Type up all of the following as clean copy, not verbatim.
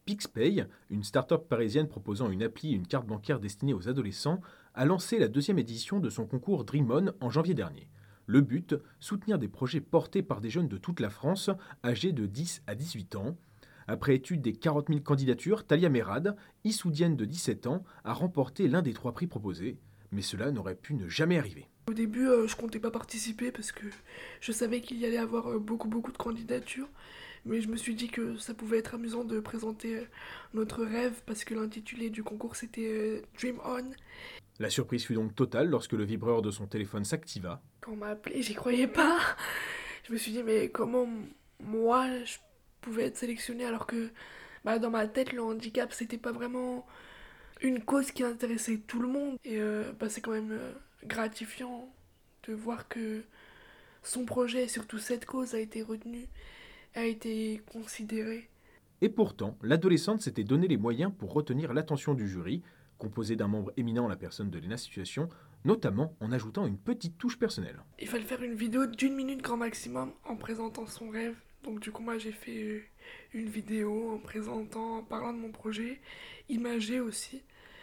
PixPay, une start-up parisienne proposant une appli et une carte bancaire destinée aux adolescents, a lancé la deuxième édition de son concours Dream On en janvier dernier. Le but, soutenir des projets portés par des jeunes de toute la France, âgés de 10 à 18 ans. Après étude des 40 000 candidatures, Talia Merad, Issoudienne de 17 ans, a remporté l'un des 3 prix proposés. Mais cela n'aurait pu ne jamais arriver. Au début, je comptais pas participer parce que je savais qu'il y allait avoir beaucoup de candidatures. Mais je me suis dit que ça pouvait être amusant de présenter notre rêve parce que l'intitulé du concours c'était Dream On. La surprise fut donc totale lorsque le vibreur de son téléphone s'activa. Quand on m'a appelé, j'y croyais pas. Je me suis dit, mais comment moi je pouvais être sélectionnée alors que dans ma tête, le handicap c'était pas vraiment une cause qui intéressait tout le monde. Et c'est quand même gratifiant de voir que son projet, et surtout cette cause, a été retenue, a été considérée. Et pourtant, l'adolescente s'était donné les moyens pour retenir l'attention du jury, composé d'un membre éminent, la personne de Léna Situation, notamment en ajoutant une petite touche personnelle. Il fallait faire une vidéo d'1 minute grand maximum en présentant son rêve. Donc du coup moi j'ai fait une vidéo en présentant, en parlant de mon projet, imagé aussi.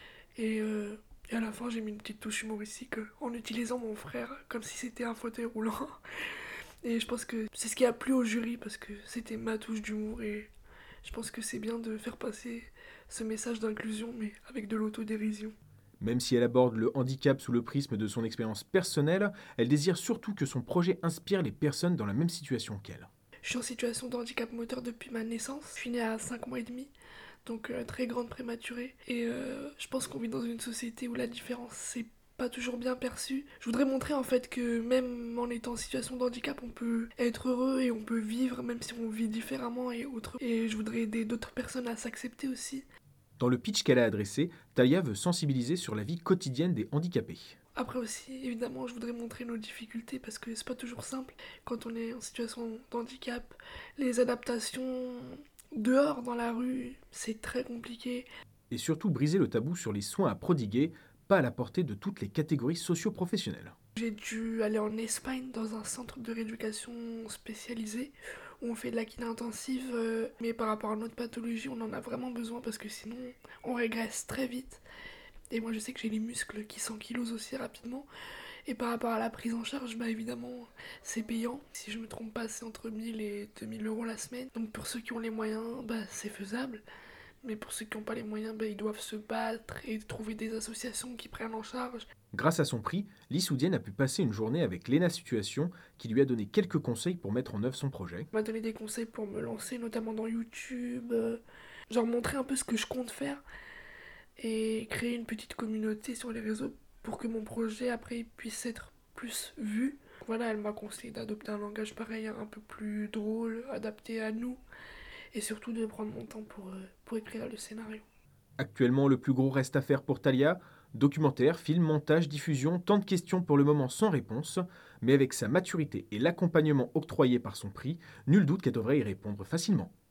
Et à la fin j'ai mis une petite touche humoristique en utilisant mon frère comme si c'était un fauteuil roulant. Et je pense que c'est ce qui a plu au jury parce que c'était ma touche d'humour et je pense que c'est bien de faire passer ce message d'inclusion mais avec de l'autodérision. Même si elle aborde le handicap sous le prisme de son expérience personnelle, elle désire surtout que son projet inspire les personnes dans la même situation qu'elle. Je suis en situation de handicap moteur depuis ma naissance. Je suis née à 5 mois et demi, donc très grande prématurée. Et je pense qu'on vit dans une société où la différence, c'est pas toujours bien perçu. Je voudrais montrer en fait que même en étant en situation de handicap, on peut être heureux et on peut vivre même si on vit différemment et autre. Et je voudrais aider d'autres personnes à s'accepter aussi. Dans le pitch qu'elle a adressé, Talia veut sensibiliser sur la vie quotidienne des handicapés. Après aussi, évidemment, je voudrais montrer nos difficultés parce que c'est pas toujours simple quand on est en situation de handicap. Les adaptations dehors, dans la rue, c'est très compliqué. Et surtout briser le tabou sur les soins à prodiguer, pas à la portée de toutes les catégories socio-professionnelles. J'ai dû aller en Espagne dans un centre de rééducation spécialisé où on fait de la kiné intensive, mais par rapport à notre pathologie, on en a vraiment besoin parce que sinon on régresse très vite. Et moi je sais que j'ai les muscles qui s'ankylosent aussi rapidement. Et par rapport à la prise en charge, évidemment, c'est payant. Si je me trompe pas, c'est entre 1000 et 2000 euros la semaine. Donc pour ceux qui ont les moyens, c'est faisable. Mais pour ceux qui n'ont pas les moyens, ils doivent se battre et trouver des associations qui prennent en charge. Grâce à son prix, l'Issoudienne a pu passer une journée avec Léna Situation, qui lui a donné quelques conseils pour mettre en œuvre son projet. Elle m'a donné des conseils pour me lancer, notamment dans YouTube. Genre montrer un peu ce que je compte faire. Et créer une petite communauté sur les réseaux pour que mon projet après puisse être plus vu. Voilà, elle m'a conseillé d'adopter un langage pareil, un peu plus drôle, adapté à nous, et surtout de prendre mon temps pour écrire le scénario. Actuellement, le plus gros reste à faire pour Talia. Documentaire, film, montage, diffusion, tant de questions pour le moment sans réponse. Mais avec sa maturité et l'accompagnement octroyé par son prix, nul doute qu'elle devrait y répondre facilement.